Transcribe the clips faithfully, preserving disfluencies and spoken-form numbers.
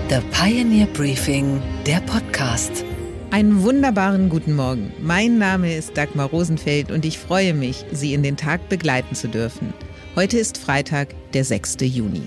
The Pioneer Briefing, der Podcast. Einen wunderbaren guten Morgen. Mein Name ist Dagmar Rosenfeld und ich freue mich, Sie in den Tag begleiten zu dürfen. Heute ist Freitag, der sechster Juni.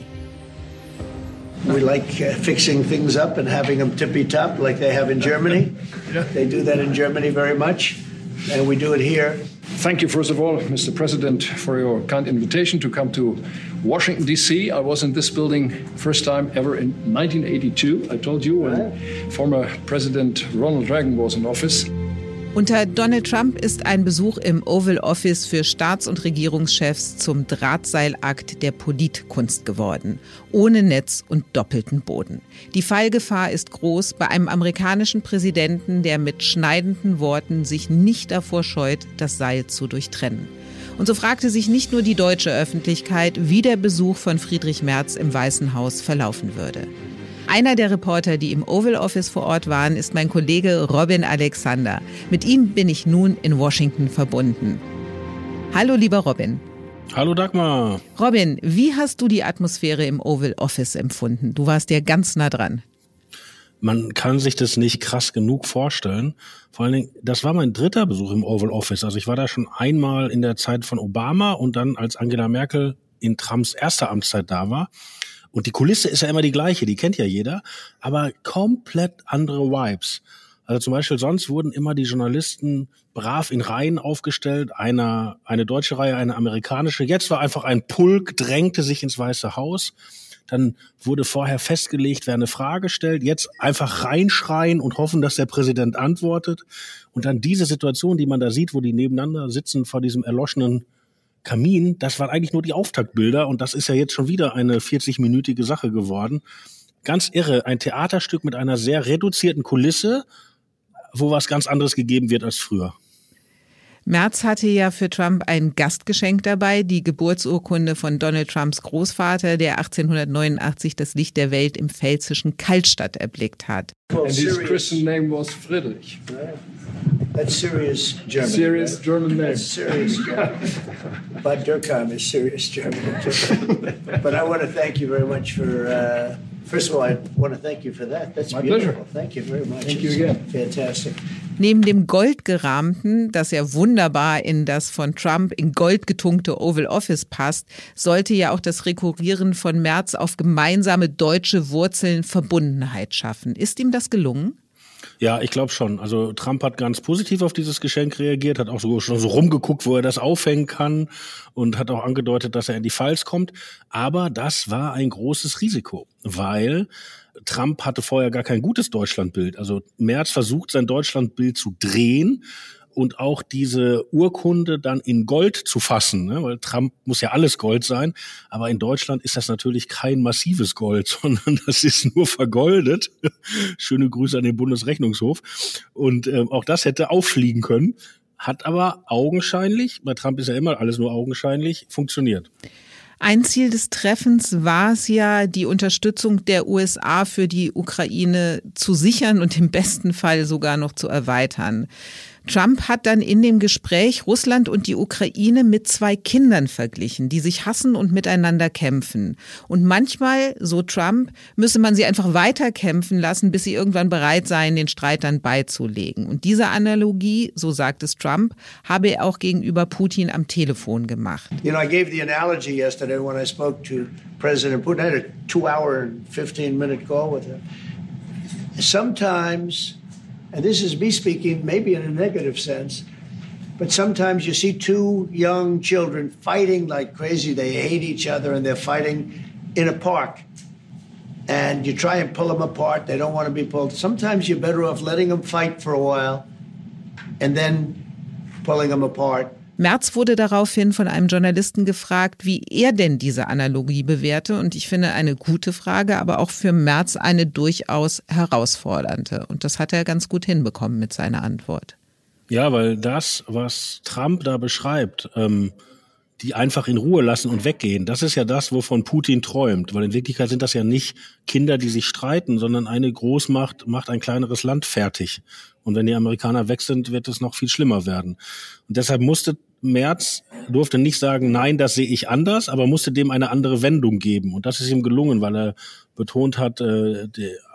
We like uh, fixing things up and having them tippy-top like they have in Germany. They do that in Germany very much, and we do it here. Thank you, first of all, Mister President, for your kind invitation to come to Washington, D C I was in this building first time ever in nineteen eighty-two. I told you when former President Ronald Reagan was in office. Unter Donald Trump ist ein Besuch im Oval Office für Staats- und Regierungschefs zum Drahtseilakt der Politkunst geworden. Ohne Netz und doppelten Boden. Die Fallgefahr ist groß bei einem amerikanischen Präsidenten, der mit schneidenden Worten sich nicht davor scheut, das Seil zu durchtrennen. Und so fragte sich nicht nur die deutsche Öffentlichkeit, wie der Besuch von Friedrich Merz im Weißen Haus verlaufen würde. Einer der Reporter, die im Oval Office vor Ort waren, ist mein Kollege Robin Alexander. Mit ihm bin ich nun in Washington verbunden. Hallo, lieber Robin. Hallo, Dagmar. Robin, wie hast du die Atmosphäre im Oval Office empfunden? Du warst ja ganz nah dran. Man kann sich das nicht krass genug vorstellen. Vor allen Dingen, das war mein dritter Besuch im Oval Office. Also ich war da schon einmal in der Zeit von Obama und dann als Angela Merkel in Trumps erster Amtszeit da war. Und die Kulisse ist ja immer die gleiche, die kennt ja jeder, aber komplett andere Vibes. Also zum Beispiel sonst wurden immer die Journalisten brav in Reihen aufgestellt, einer, eine deutsche Reihe, eine amerikanische. Jetzt war einfach ein Pulk, drängte sich ins Weiße Haus. Dann wurde vorher festgelegt, wer eine Frage stellt. Jetzt einfach reinschreien und hoffen, dass der Präsident antwortet. Und dann diese Situation, die man da sieht, wo die nebeneinander sitzen vor diesem erloschenen Kamin, das waren eigentlich nur die Auftaktbilder und das ist ja jetzt schon wieder eine vierzig-minütige Sache geworden. Ganz irre, ein Theaterstück mit einer sehr reduzierten Kulisse, wo was ganz anderes gegeben wird als früher. Merz hatte ja für Trump ein Gastgeschenk dabei, die Geburtsurkunde von Donald Trumps Großvater, der achtzehnhundertneunundachtzig das Licht der Welt im pfälzischen Kaltstadt erblickt hat. And his Christian name was Friedrich. That's serious German. Serious right? German name. That's serious German. Bad Dürkheim is serious German. But I want to thank you very much for, uh, first of all, I want to thank you for that. That's My beautiful. pleasure. Thank you very much. Thank you It's again. Fantastic. Neben dem Goldgerahmten, das ja wunderbar in das von Trump in Gold getunkte Oval Office passt, sollte ja auch das Rekurrieren von Merz auf gemeinsame deutsche Wurzeln Verbundenheit schaffen. Ist ihm das gelungen? Ja, ich glaube schon. Also Trump hat ganz positiv auf dieses Geschenk reagiert, hat auch so, schon so rumgeguckt, wo er das aufhängen kann und hat auch angedeutet, dass er in die Files kommt. Aber das war ein großes Risiko, weil Trump hatte vorher gar kein gutes Deutschlandbild. Also Merz versucht, sein Deutschlandbild zu drehen und auch diese Urkunde dann in Gold zu fassen, ne? Weil Trump muss ja alles Gold sein, aber in Deutschland ist das natürlich kein massives Gold, sondern das ist nur vergoldet. Schöne Grüße an den Bundesrechnungshof. Und ähm, auch das hätte auffliegen können, hat aber augenscheinlich, bei Trump ist ja immer alles nur augenscheinlich, funktioniert. Ein Ziel des Treffens war es ja, die Unterstützung der U S A für die Ukraine zu sichern und im besten Fall sogar noch zu erweitern. Trump hat dann in dem Gespräch Russland und die Ukraine mit zwei Kindern verglichen, die sich hassen und miteinander kämpfen. Und manchmal, so Trump, müsse man sie einfach weiter kämpfen lassen, bis sie irgendwann bereit seien, den Streit dann beizulegen. Und diese Analogie, so sagt es Trump, habe er auch gegenüber Putin am Telefon gemacht. You know, I gave the analogy yesterday when I spoke to President Putin. I had a two hour and fifteen minute call with him. Sometimes, and this is me speaking maybe in a negative sense, but sometimes you see two young children fighting like crazy. They hate each other and they're fighting in a park. And you try and pull them apart. They don't want to be pulled. Sometimes you're better off letting them fight for a while and then pulling them apart. Merz wurde daraufhin von einem Journalisten gefragt, wie er denn diese Analogie bewerte. Und ich finde eine gute Frage, aber auch für Merz eine durchaus herausfordernde. Und das hat er ganz gut hinbekommen mit seiner Antwort. Ja, weil das, was Trump da beschreibt, ähm, die einfach in Ruhe lassen und weggehen, das ist ja das, wovon Putin träumt. Weil in Wirklichkeit sind das ja nicht Kinder, die sich streiten, sondern eine Großmacht macht ein kleineres Land fertig. Und wenn die Amerikaner weg sind, wird es noch viel schlimmer werden. Und deshalb musste Merz, durfte nicht sagen, nein, das sehe ich anders, aber musste dem eine andere Wendung geben. Und das ist ihm gelungen, weil er betont hat, äh, die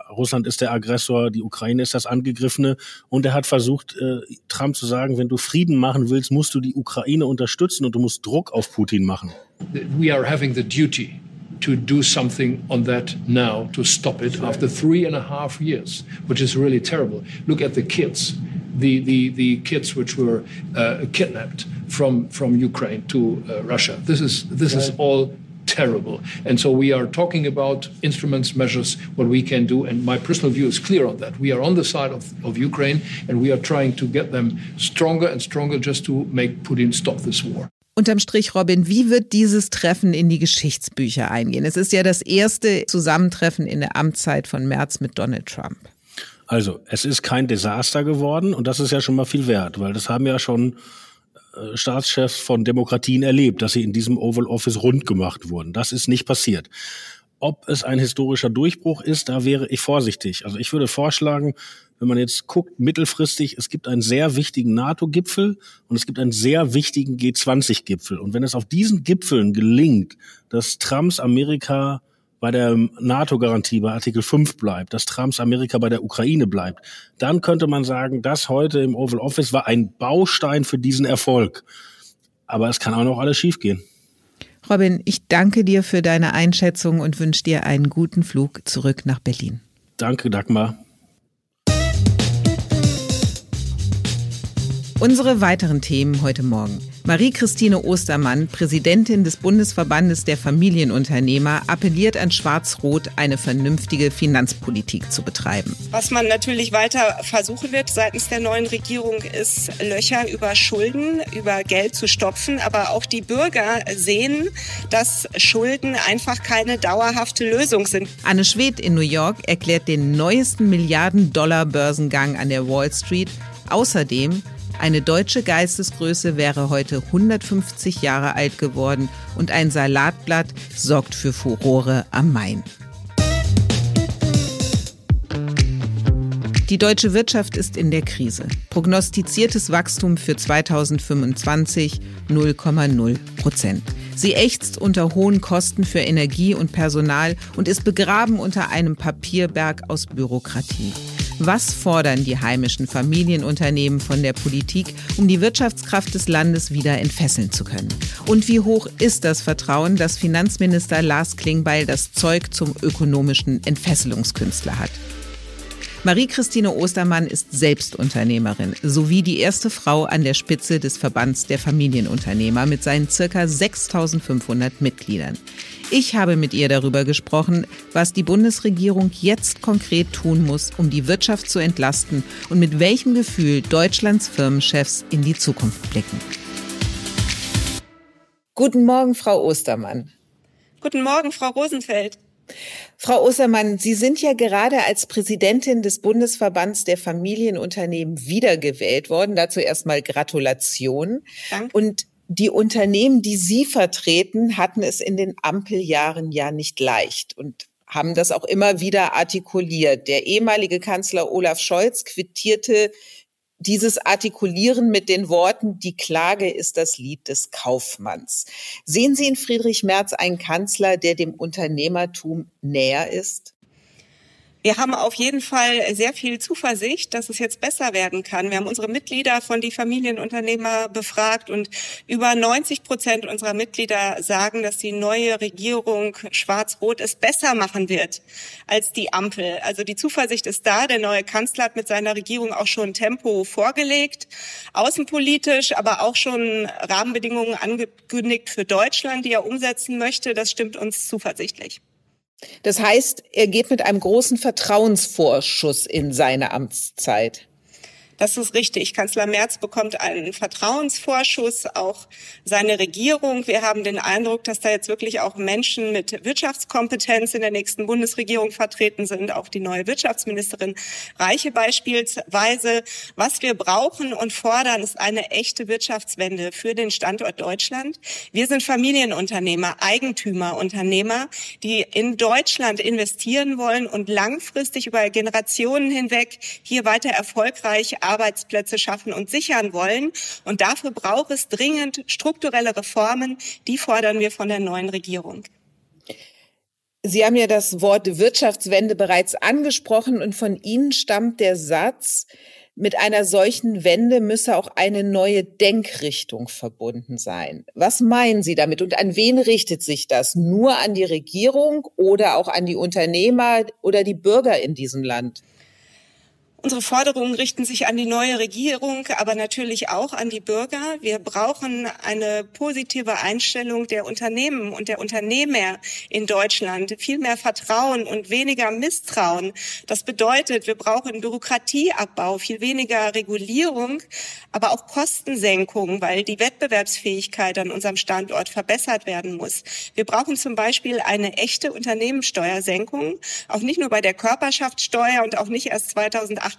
Russland ist der Aggressor, die Ukraine ist das Angegriffene. Und er hat versucht, äh, Trump zu sagen, wenn du Frieden machen willst, musst du die Ukraine unterstützen und du musst Druck auf Putin machen. We are having the duty to do something on that now, to stop it after three and a half years, which is really terrible. Look at the kids, the the the kids which were uh, kidnapped from from Ukraine to uh, Russia. This is this is all terrible. And so we are talking about instruments, measures, what we can do. And my personal view is clear on that. We are on the side of, of Ukraine and we are trying to get them stronger and stronger just to make Putin stop this war. Unterm Strich, Robin, wie wird dieses Treffen in die Geschichtsbücher eingehen? Es ist ja das erste Zusammentreffen in der Amtszeit von Merz mit Donald Trump. Also, es ist kein Desaster geworden und das ist ja schon mal viel wert, weil das haben ja schon äh, Staatschefs von Demokratien erlebt, dass sie in diesem Oval Office rund gemacht wurden. Das ist nicht passiert. Ob es ein historischer Durchbruch ist, da wäre ich vorsichtig. Also ich würde vorschlagen, wenn man jetzt guckt, mittelfristig, es gibt einen sehr wichtigen NATO-Gipfel und es gibt einen sehr wichtigen G zwanzig Gipfel. Und wenn es auf diesen Gipfeln gelingt, dass Trumps Amerika bei der NATO-Garantie, bei Artikel fünf bleibt, dass Trumps Amerika bei der Ukraine bleibt, dann könnte man sagen, das heute im Oval Office war ein Baustein für diesen Erfolg. Aber es kann auch noch alles schiefgehen. Robin, ich danke dir für deine Einschätzung und wünsche dir einen guten Flug zurück nach Berlin. Danke, Dagmar. Unsere weiteren Themen heute Morgen. Marie-Christine Ostermann, Präsidentin des Bundesverbandes der Familienunternehmer, appelliert an Schwarz-Rot, eine vernünftige Finanzpolitik zu betreiben. Was man natürlich weiter versuchen wird seitens der neuen Regierung, ist Löcher über Schulden, über Geld zu stopfen. Aber auch die Bürger sehen, dass Schulden einfach keine dauerhafte Lösung sind. Anne Schwedt in New York erklärt den neuesten Milliarden-Dollar-Börsengang an der Wall Street. Außerdem: Eine deutsche Geistesgröße wäre heute hundertfünfzig Jahre alt geworden und ein Salatblatt sorgt für Furore am Main. Die deutsche Wirtschaft ist in der Krise. Prognostiziertes Wachstum für zweitausendfünfundzwanzig null Komma null Prozent. Sie ächzt unter hohen Kosten für Energie und Personal und ist begraben unter einem Papierberg aus Bürokratie. Was fordern die heimischen Familienunternehmen von der Politik, um die Wirtschaftskraft des Landes wieder entfesseln zu können? Und wie hoch ist das Vertrauen, dass Finanzminister Lars Klingbeil das Zeug zum ökonomischen Entfesselungskünstler hat? Marie-Christine Ostermann ist selbst Unternehmerin sowie die erste Frau an der Spitze des Verbands der Familienunternehmer mit seinen ca. sechstausendfünfhundert Mitgliedern. Ich habe mit ihr darüber gesprochen, was die Bundesregierung jetzt konkret tun muss, um die Wirtschaft zu entlasten und mit welchem Gefühl Deutschlands Firmenchefs in die Zukunft blicken. Guten Morgen, Frau Ostermann. Guten Morgen, Frau Rosenfeld. Frau Ostermann, Sie sind ja gerade als Präsidentin des Bundesverbands der Familienunternehmen wiedergewählt worden. Dazu erstmal Gratulation. Danke. Und die Unternehmen, die Sie vertreten, hatten es in den Ampeljahren ja nicht leicht und haben das auch immer wieder artikuliert. Der ehemalige Kanzler Olaf Scholz quittierte dieses Artikulieren mit den Worten: Die Klage ist das Lied des Kaufmanns. Sehen Sie in Friedrich Merz einen Kanzler, der dem Unternehmertum näher ist? Wir haben auf jeden Fall sehr viel Zuversicht, dass es jetzt besser werden kann. Wir haben unsere Mitglieder von die Familienunternehmer befragt und über neunzig Prozent unserer Mitglieder sagen, dass die neue Regierung Schwarz-Rot es besser machen wird als die Ampel. Also die Zuversicht ist da. Der neue Kanzler hat mit seiner Regierung auch schon Tempo vorgelegt, außenpolitisch, aber auch schon Rahmenbedingungen angekündigt für Deutschland, die er umsetzen möchte. Das stimmt uns zuversichtlich. Das heißt, er geht mit einem großen Vertrauensvorschuss in seine Amtszeit. Das ist richtig. Kanzler Merz bekommt einen Vertrauensvorschuss, auch seine Regierung. Wir haben den Eindruck, dass da jetzt wirklich auch Menschen mit Wirtschaftskompetenz in der nächsten Bundesregierung vertreten sind, auch die neue Wirtschaftsministerin Reiche beispielsweise. Was wir brauchen und fordern, ist eine echte Wirtschaftswende für den Standort Deutschland. Wir sind Familienunternehmer, Eigentümerunternehmer, die in Deutschland investieren wollen und langfristig über Generationen hinweg hier weiter erfolgreich Arbeitsplätze schaffen und sichern wollen. Und dafür braucht es dringend strukturelle Reformen. Die fordern wir von der neuen Regierung. Sie haben ja das Wort Wirtschaftswende bereits angesprochen und von Ihnen stammt der Satz, mit einer solchen Wende müsse auch eine neue Denkrichtung verbunden sein. Was meinen Sie damit und an wen richtet sich das? Nur an die Regierung oder auch an die Unternehmer oder die Bürger in diesem Land? Unsere Forderungen richten sich an die neue Regierung, aber natürlich auch an die Bürger. Wir brauchen eine positive Einstellung der Unternehmen und der Unternehmer in Deutschland. Viel mehr Vertrauen und weniger Misstrauen. Das bedeutet, wir brauchen Bürokratieabbau, viel weniger Regulierung, aber auch Kostensenkung, weil die Wettbewerbsfähigkeit an unserem Standort verbessert werden muss. Wir brauchen zum Beispiel eine echte Unternehmenssteuersenkung, auch nicht nur bei der Körperschaftssteuer und auch nicht erst zweitausendachtundzwanzig,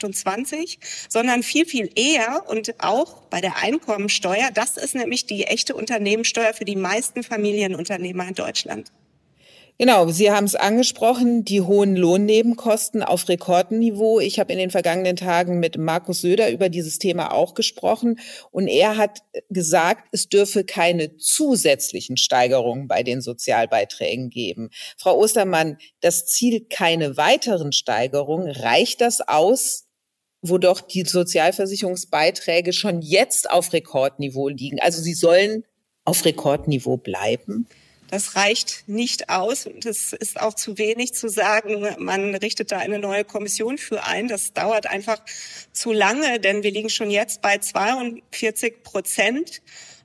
sondern viel, viel eher und auch bei der Einkommensteuer. Das ist nämlich die echte Unternehmenssteuer für die meisten Familienunternehmer in Deutschland. Genau, Sie haben es angesprochen, die hohen Lohnnebenkosten auf Rekordniveau. Ich habe in den vergangenen Tagen mit Markus Söder über dieses Thema auch gesprochen und er hat gesagt, es dürfe keine zusätzlichen Steigerungen bei den Sozialbeiträgen geben. Frau Ostermann, das Ziel keine weiteren Steigerungen, reicht das aus, wo doch die Sozialversicherungsbeiträge schon jetzt auf Rekordniveau liegen? Also sie sollen auf Rekordniveau bleiben? Das reicht nicht aus und es ist auch zu wenig zu sagen, man richtet da eine neue Kommission für ein. Das dauert einfach zu lange, denn wir liegen schon jetzt bei zweiundvierzig Prozent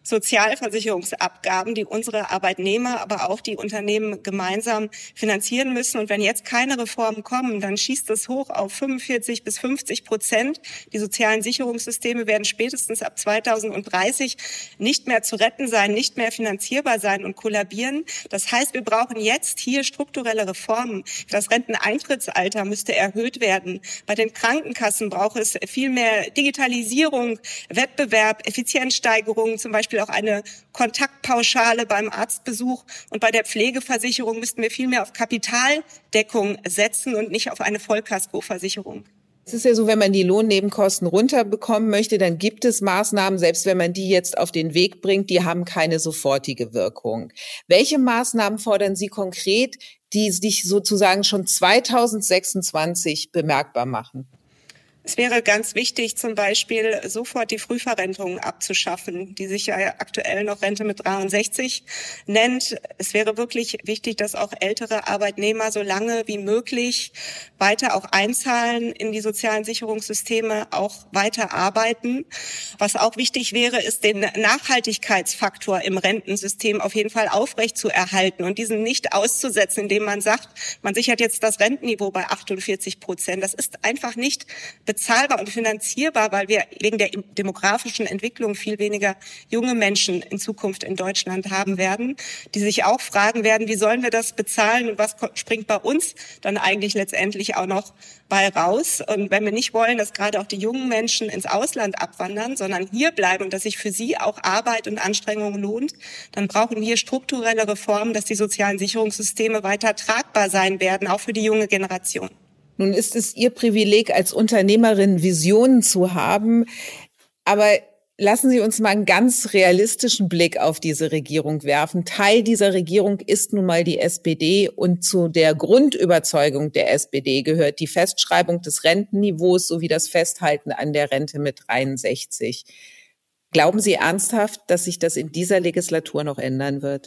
Sozialversicherungsabgaben, die unsere Arbeitnehmer, aber auch die Unternehmen gemeinsam finanzieren müssen. Und wenn jetzt keine Reformen kommen, dann schießt es hoch auf fünfundvierzig bis fünfzig Prozent. Die sozialen Sicherungssysteme werden spätestens ab zweitausenddreißig nicht mehr zu retten sein, nicht mehr finanzierbar sein und kollabieren. Das heißt, wir brauchen jetzt hier strukturelle Reformen. Das Renteneintrittsalter müsste erhöht werden. Bei den Krankenkassen braucht es viel mehr Digitalisierung, Wettbewerb, Effizienzsteigerung, zum Beispiel auch eine Kontaktpauschale beim Arztbesuch. Und bei der Pflegeversicherung müssten wir viel mehr auf Kapitaldeckung setzen und nicht auf eine Vollkaskoversicherung. Es ist ja so, wenn man die Lohnnebenkosten runterbekommen möchte, dann gibt es Maßnahmen, selbst wenn man die jetzt auf den Weg bringt, die haben keine sofortige Wirkung. Welche Maßnahmen fordern Sie konkret, die sich sozusagen schon zweitausendsechsundzwanzig bemerkbar machen? Es wäre ganz wichtig, zum Beispiel sofort die Frühverrentung abzuschaffen, die sich ja aktuell noch Rente mit dreiundsechzig nennt. Es wäre wirklich wichtig, dass auch ältere Arbeitnehmer so lange wie möglich weiter auch einzahlen in die sozialen Sicherungssysteme, auch weiter arbeiten. Was auch wichtig wäre, ist den Nachhaltigkeitsfaktor im Rentensystem auf jeden Fall aufrecht zu erhalten und diesen nicht auszusetzen, indem man sagt, man sichert jetzt das Rentenniveau bei achtundvierzig Prozent. Das ist einfach nicht bezahlbar und finanzierbar, weil wir wegen der demografischen Entwicklung viel weniger junge Menschen in Zukunft in Deutschland haben werden, die sich auch fragen werden, wie sollen wir das bezahlen und was springt bei uns dann eigentlich letztendlich auch noch bei raus. Und wenn wir nicht wollen, dass gerade auch die jungen Menschen ins Ausland abwandern, sondern hier bleiben und dass sich für sie auch Arbeit und Anstrengung lohnt, dann brauchen wir strukturelle Reformen, dass die sozialen Sicherungssysteme weiter tragbar sein werden, auch für die junge Generation. Nun ist es Ihr Privileg, als Unternehmerin Visionen zu haben. Aber lassen Sie uns mal einen ganz realistischen Blick auf diese Regierung werfen. Teil dieser Regierung ist nun mal die S P D und zu der Grundüberzeugung der S P D gehört die Festschreibung des Rentenniveaus sowie das Festhalten an der Rente mit dreiundsechzig. Glauben Sie ernsthaft, dass sich das in dieser Legislatur noch ändern wird?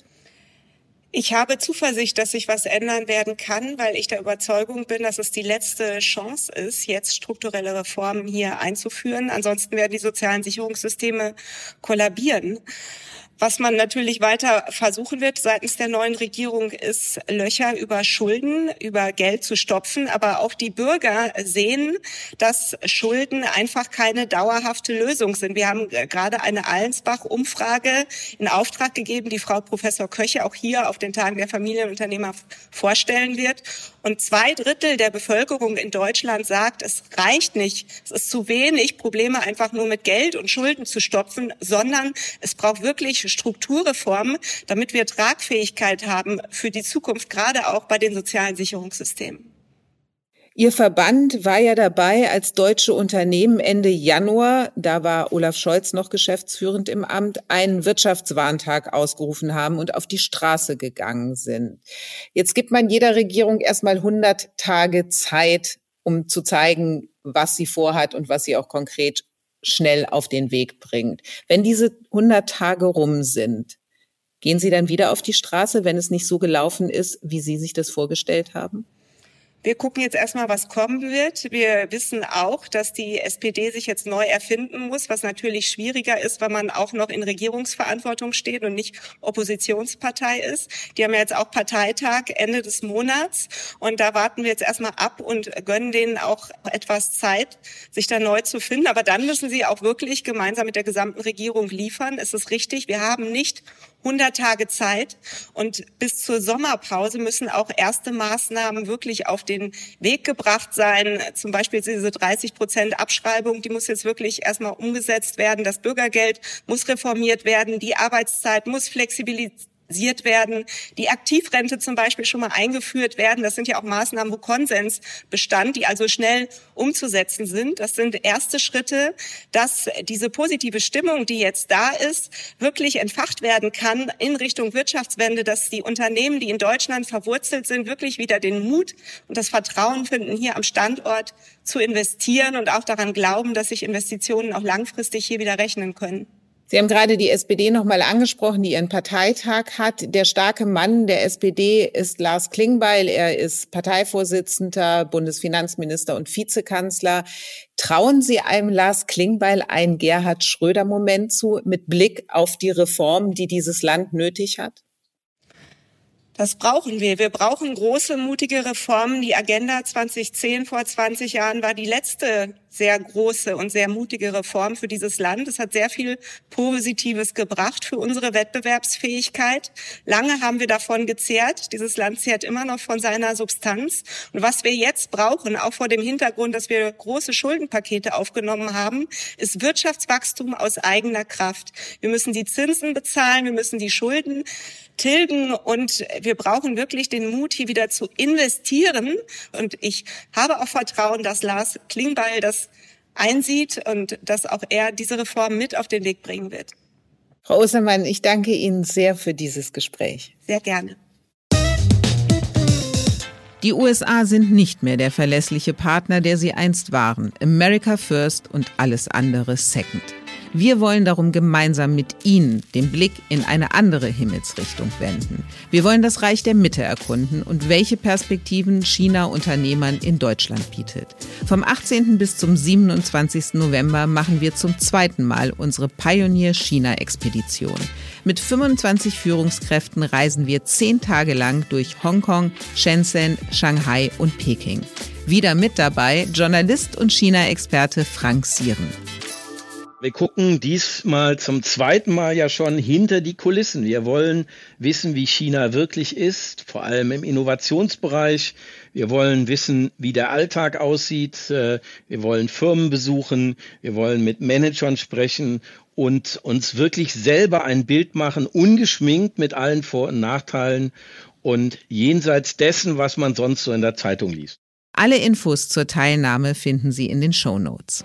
Ich habe Zuversicht, dass sich was ändern werden kann, weil ich der Überzeugung bin, dass es die letzte Chance ist, jetzt strukturelle Reformen hier einzuführen. Ansonsten werden die sozialen Sicherungssysteme kollabieren. Was man natürlich weiter versuchen wird seitens der neuen Regierung ist, Löcher über Schulden, über Geld zu stopfen. Aber auch die Bürger sehen, dass Schulden einfach keine dauerhafte Lösung sind. Wir haben gerade eine Allensbach-Umfrage in Auftrag gegeben, die Frau Professor Köche auch hier auf den Tagen der Familienunternehmer vorstellen wird. Und zwei Drittel der Bevölkerung in Deutschland sagt, es reicht nicht, es ist zu wenig, Probleme einfach nur mit Geld und Schulden zu stopfen, sondern es braucht wirklich Strukturreformen, damit wir Tragfähigkeit haben für die Zukunft, gerade auch bei den sozialen Sicherungssystemen. Ihr Verband war ja dabei, als deutsche Unternehmen Ende Januar, da war Olaf Scholz noch geschäftsführend im Amt, einen Wirtschaftswarntag ausgerufen haben und auf die Straße gegangen sind. Jetzt gibt man jeder Regierung erstmal hundert Tage Zeit, um zu zeigen, was sie vorhat und was sie auch konkret schnell auf den Weg bringt. Wenn diese hundert Tage rum sind, gehen Sie dann wieder auf die Straße, wenn es nicht so gelaufen ist, wie Sie sich das vorgestellt haben? Wir gucken jetzt erstmal, was kommen wird. Wir wissen auch, dass die S P D sich jetzt neu erfinden muss, was natürlich schwieriger ist, weil man auch noch in Regierungsverantwortung steht und nicht Oppositionspartei ist. Die haben ja jetzt auch Parteitag Ende des Monats und da warten wir jetzt erstmal ab und gönnen denen auch etwas Zeit, sich da neu zu finden. Aber dann müssen sie auch wirklich gemeinsam mit der gesamten Regierung liefern. Es ist richtig, wir haben nicht hundert Tage Zeit und bis zur Sommerpause müssen auch erste Maßnahmen wirklich auf den Weg gebracht sein. Zum Beispiel diese dreißig Prozent Abschreibung, die muss jetzt wirklich erstmal umgesetzt werden. Das Bürgergeld muss reformiert werden. Die Arbeitszeit muss flexibilisiert werden, die Aktivrente zum Beispiel schon mal eingeführt werden. Das sind ja auch Maßnahmen, wo Konsens bestand, die also schnell umzusetzen sind. Das sind erste Schritte, dass diese positive Stimmung, die jetzt da ist, wirklich entfacht werden kann in Richtung Wirtschaftswende, dass die Unternehmen, die in Deutschland verwurzelt sind, wirklich wieder den Mut und das Vertrauen finden, hier am Standort zu investieren und auch daran glauben, dass sich Investitionen auch langfristig hier wieder rechnen können. Sie haben gerade die S P D noch mal angesprochen, die ihren Parteitag hat. Der starke Mann der S P D ist Lars Klingbeil. Er ist Parteivorsitzender, Bundesfinanzminister und Vizekanzler. Trauen Sie einem Lars Klingbeil einen Gerhard Schröder-Moment zu, mit Blick auf die Reformen, die dieses Land nötig hat? Das brauchen wir. Wir brauchen große, mutige Reformen. Die Agenda zwanzig zehn vor zwanzig Jahren war die letzte sehr große und sehr mutige Reform für dieses Land. Es hat sehr viel Positives gebracht für unsere Wettbewerbsfähigkeit. Lange haben wir davon gezehrt. Dieses Land zehrt immer noch von seiner Substanz. Und was wir jetzt brauchen, auch vor dem Hintergrund, dass wir große Schuldenpakete aufgenommen haben, ist Wirtschaftswachstum aus eigener Kraft. Wir müssen die Zinsen bezahlen, wir müssen die Schulden tilgen und wir brauchen wirklich den Mut, hier wieder zu investieren. Und ich habe auch Vertrauen, dass Lars Klingbeil das einsieht und dass auch er diese Reform mit auf den Weg bringen wird. Frau Ostermann, ich danke Ihnen sehr für dieses Gespräch. Sehr gerne. Die U S A sind nicht mehr der verlässliche Partner, der sie einst waren. America first und alles andere second. Wir wollen darum gemeinsam mit Ihnen den Blick in eine andere Himmelsrichtung wenden. Wir wollen das Reich der Mitte erkunden und welche Perspektiven China Unternehmern in Deutschland bietet. Vom achtzehnten bis zum siebenundzwanzigsten November machen wir zum zweiten Mal unsere Pioneer-China-Expedition. Mit fünfundzwanzig Führungskräften reisen wir zehn Tage lang durch Hongkong, Shenzhen, Shanghai und Peking. Wieder mit dabei Journalist und China-Experte Frank Sieren. Wir gucken diesmal zum zweiten Mal ja schon hinter die Kulissen. Wir wollen wissen, wie China wirklich ist, vor allem im Innovationsbereich. Wir wollen wissen, wie der Alltag aussieht. Wir wollen Firmen besuchen. Wir wollen mit Managern sprechen und uns wirklich selber ein Bild machen, ungeschminkt mit allen Vor- und Nachteilen und jenseits dessen, was man sonst so in der Zeitung liest. Alle Infos zur Teilnahme finden Sie in den Shownotes.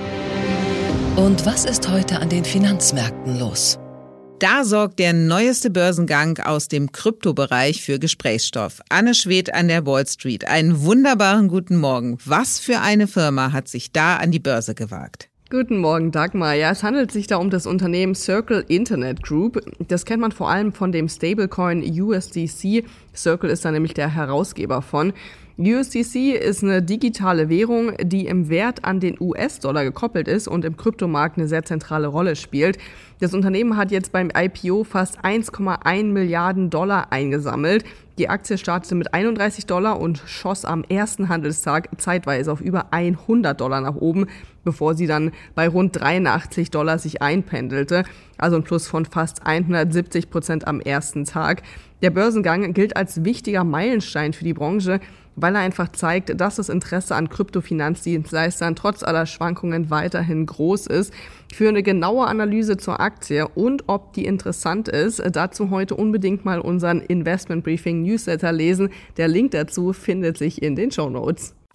Und was ist heute an den Finanzmärkten los? Da sorgt der neueste Börsengang aus dem Kryptobereich für Gesprächsstoff. Anne Schwedt an der Wall Street. Einen wunderbaren guten Morgen. Was für eine Firma hat sich da an die Börse gewagt? Guten Morgen, Dagmar. Ja, es handelt sich da um das Unternehmen Circle Internet Group. Das kennt man vor allem von dem Stablecoin U S D C. Circle ist da nämlich der Herausgeber von. U S D C ist eine digitale Währung, die im Wert an den U S-Dollar gekoppelt ist und im Kryptomarkt eine sehr zentrale Rolle spielt. Das Unternehmen hat jetzt beim I P O fast eins Komma eins Milliarden Dollar eingesammelt. Die Aktie startete mit einunddreißig Dollar und schoss am ersten Handelstag zeitweise auf über hundert Dollar nach oben, bevor sie dann bei rund dreiundachtzig Dollar sich einpendelte. Also ein Plus von fast hundertsiebzig Prozent am ersten Tag. Der Börsengang gilt als wichtiger Meilenstein für die Branche, weil er einfach zeigt, dass das Interesse an Kryptofinanzdienstleistern trotz aller Schwankungen weiterhin groß ist. Für eine genaue Analyse zur Aktie und ob die interessant ist, dazu heute unbedingt mal unseren Investment Briefing Newsletter lesen. Der Link dazu findet sich in den Shownotes.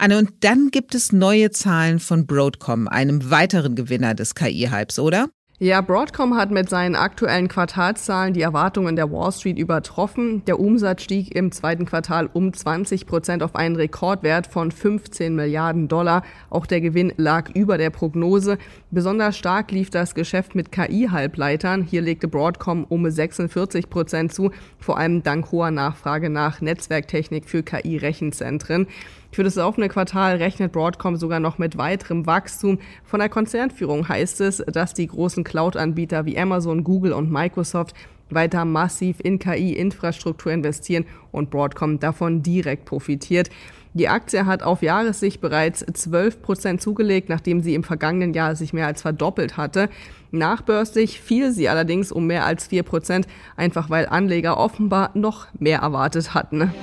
Anne, und dann gibt es neue Zahlen von Broadcom, einem weiteren Gewinner des K I-Hypes, oder? Ja, Broadcom hat mit seinen aktuellen Quartalszahlen die Erwartungen der Wall Street übertroffen. Der Umsatz stieg im zweiten Quartal um zwanzig Prozent auf einen Rekordwert von fünfzehn Milliarden Dollar. Auch der Gewinn lag über der Prognose. Besonders stark lief das Geschäft mit K I-Halbleitern. Hier legte Broadcom um sechsundvierzig Prozent zu, vor allem dank hoher Nachfrage nach Netzwerktechnik für K I-Rechenzentren. Für das laufende Quartal rechnet Broadcom sogar noch mit weiterem Wachstum. Von der Konzernführung heißt es, dass die großen Cloud-Anbieter wie Amazon, Google und Microsoft weiter massiv in K I-Infrastruktur investieren und Broadcom davon direkt profitiert. Die Aktie hat auf Jahressicht bereits zwölf Prozent zugelegt, nachdem sie im vergangenen Jahr sich mehr als verdoppelt hatte. Nachbörslich fiel sie allerdings um mehr als vier Prozent, einfach weil Anleger offenbar noch mehr erwartet hatten.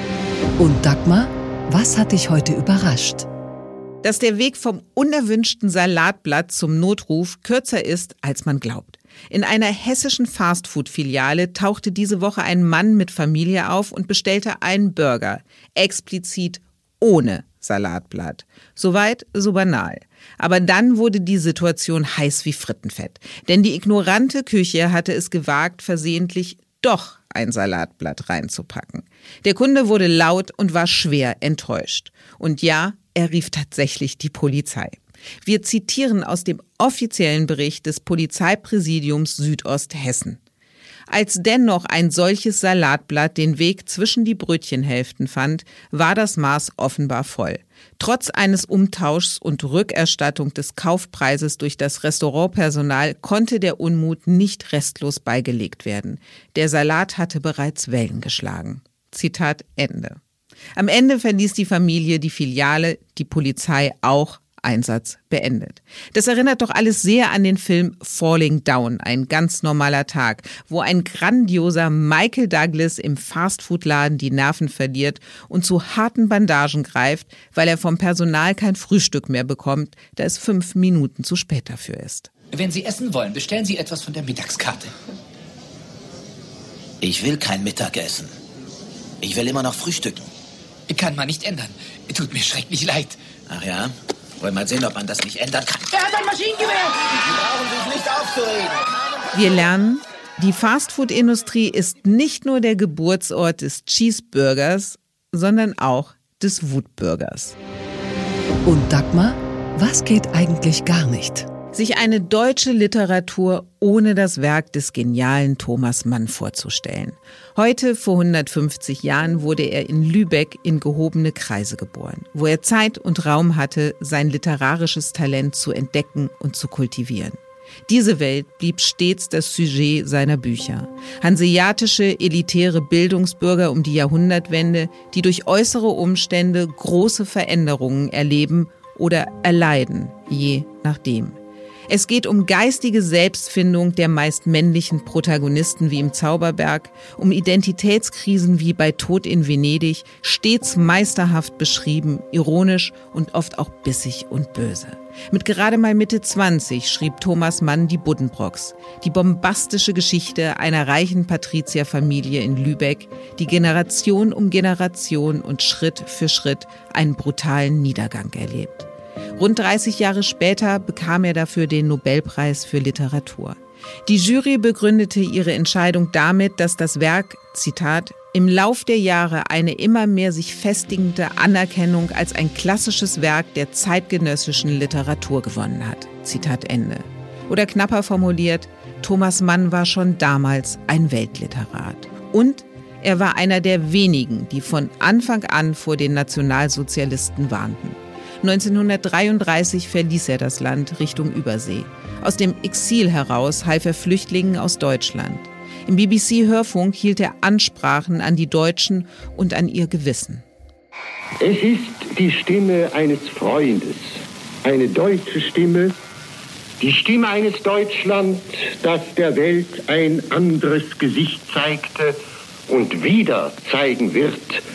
Und Dagmar? Was hat dich heute überrascht? Dass der Weg vom unerwünschten Salatblatt zum Notruf kürzer ist, als man glaubt. In einer hessischen Fastfood-Filiale tauchte diese Woche ein Mann mit Familie auf und bestellte einen Burger, explizit ohne Salatblatt. Soweit, so banal. Aber dann wurde die Situation heiß wie Frittenfett. Denn die ignorante Küche hatte es gewagt, versehentlich doch ein Salatblatt reinzupacken. Der Kunde wurde laut und war schwer enttäuscht. Und ja, er rief tatsächlich die Polizei. Wir zitieren aus dem offiziellen Bericht des Polizeipräsidiums Südosthessen. Als dennoch ein solches Salatblatt den Weg zwischen die Brötchenhälften fand, war das Maß offenbar voll. Trotz eines Umtauschs und Rückerstattung des Kaufpreises durch das Restaurantpersonal konnte der Unmut nicht restlos beigelegt werden. Der Salat hatte bereits Wellen geschlagen. Zitat Ende. Am Ende verließ die Familie die Filiale, die Polizei auch. Einsatz beendet. Das erinnert doch alles sehr an den Film Falling Down, ein ganz normaler Tag, wo ein grandioser Michael Douglas im Fastfood-Laden die Nerven verliert und zu harten Bandagen greift, weil er vom Personal kein Frühstück mehr bekommt, da es fünf Minuten zu spät dafür ist. Wenn Sie essen wollen, bestellen Sie etwas von der Mittagskarte. Ich will kein Mittagessen. Ich will immer noch frühstücken. Kann man nicht ändern. Tut mir schrecklich leid. Ach ja? Wollen wir mal sehen, ob man das nicht ändern kann. Er hat ein Maschinengewehr! Sie brauchen sich nicht aufzuregen. Wir lernen, die Fastfood-Industrie ist nicht nur der Geburtsort des Cheeseburgers, sondern auch des Wutburgers. Und Dagmar, was geht eigentlich gar nicht? Sich eine deutsche Literatur ohne das Werk des genialen Thomas Mann vorzustellen. Heute, vor hundertfünfzig Jahren, wurde er in Lübeck in gehobene Kreise geboren, wo er Zeit und Raum hatte, sein literarisches Talent zu entdecken und zu kultivieren. Diese Welt blieb stets das Sujet seiner Bücher. Hanseatische, elitäre Bildungsbürger um die Jahrhundertwende, die durch äußere Umstände große Veränderungen erleben oder erleiden, je nachdem. Es geht um geistige Selbstfindung der meist männlichen Protagonisten wie im Zauberberg, um Identitätskrisen wie bei Tod in Venedig, stets meisterhaft beschrieben, ironisch und oft auch bissig und böse. Mit gerade mal Mitte zwanzig schrieb Thomas Mann die Buddenbrooks, die bombastische Geschichte einer reichen Patrizierfamilie in Lübeck, die Generation um Generation und Schritt für Schritt einen brutalen Niedergang erlebt. Rund dreißig Jahre später bekam er dafür den Nobelpreis für Literatur. Die Jury begründete ihre Entscheidung damit, dass das Werk, Zitat, im Lauf der Jahre eine immer mehr sich festigende Anerkennung als ein klassisches Werk der zeitgenössischen Literatur gewonnen hat. Zitat Ende. Oder knapper formuliert, Thomas Mann war schon damals ein Weltliterat. Und er war einer der wenigen, die von Anfang an vor den Nationalsozialisten warnten. neunzehnhundertdreiunddreißig verließ er das Land Richtung Übersee. Aus dem Exil heraus half er Flüchtlingen aus Deutschland. Im B B C-Hörfunk hielt er Ansprachen an die Deutschen und an ihr Gewissen. Es ist die Stimme eines Freundes, eine deutsche Stimme, die Stimme eines Deutschland, das der Welt ein anderes Gesicht zeigte und wieder zeigen wird,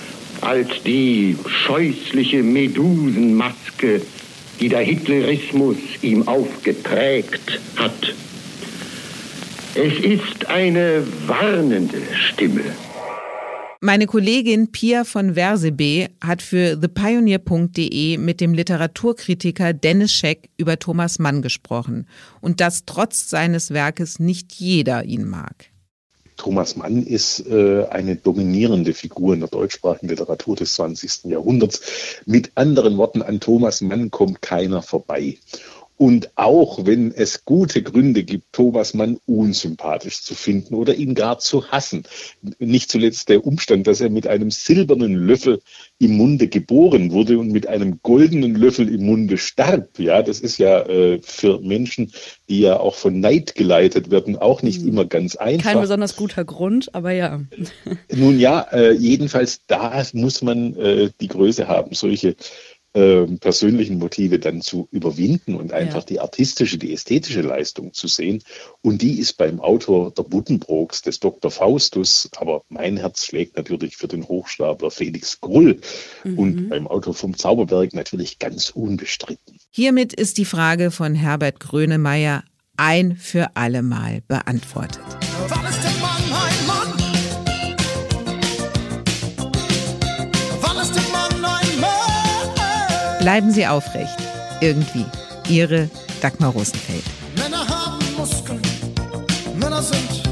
als die scheußliche Medusenmaske, die der Hitlerismus ihm aufgeprägt hat. Es ist eine warnende Stimme. Meine Kollegin Pia von Versebe hat für the pioneer punkt de mit dem Literaturkritiker Dennis Scheck über Thomas Mann gesprochen. Und dass trotz seines Werkes nicht jeder ihn mag. Thomas Mann ist äh, eine dominierende Figur in der deutschsprachigen Literatur des zwanzigsten Jahrhunderts. Mit anderen Worten, an Thomas Mann kommt keiner vorbei. Und auch wenn es gute Gründe gibt, Thomas Mann unsympathisch zu finden oder ihn gar zu hassen, nicht zuletzt der Umstand, dass er mit einem silbernen Löffel im Munde geboren wurde und mit einem goldenen Löffel im Munde starb, ja, das ist ja äh, für Menschen, die ja auch von Neid geleitet werden, auch nicht mhm. immer ganz einfach. Kein besonders guter Grund, aber ja. Nun ja, äh, jedenfalls da muss man äh, die Größe haben, solche persönlichen Motive dann zu überwinden und einfach ja. die artistische, die ästhetische Leistung zu sehen. Und die ist beim Autor der Buddenbrooks, des Doktor Faustus, aber mein Herz schlägt natürlich für den Hochstapler Felix Krull mhm. und beim Autor vom Zauberberg natürlich ganz unbestritten. Hiermit ist die Frage von Herbert Grönemeyer ein für alle Mal beantwortet. Wann ist der Mann ein Mann? Wann ist der Mann ein Mann? Bleiben Sie aufrecht. Irgendwie. Ihre Dagmar Rosenfeld. Männer haben Muskeln. Männer sind